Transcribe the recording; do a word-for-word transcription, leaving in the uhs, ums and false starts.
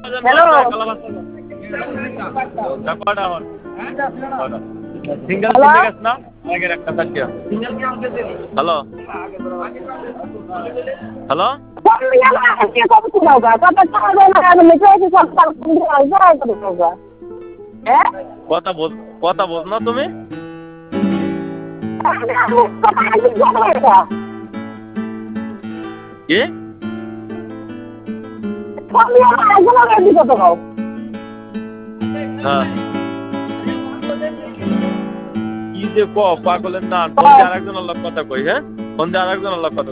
hello single hello কিনতে গেছ না আগের একটা সাথে হ্যালো হ্যালো কথা বোঝ কথা বোঝ না তুমি কি হ্যাঁ কি যে ক পাগলের না ফোন দিয়ে আরেকজনের লোক কথা কই হ্যাঁ ফোন দিয়ে আরেকজনের লোক কথা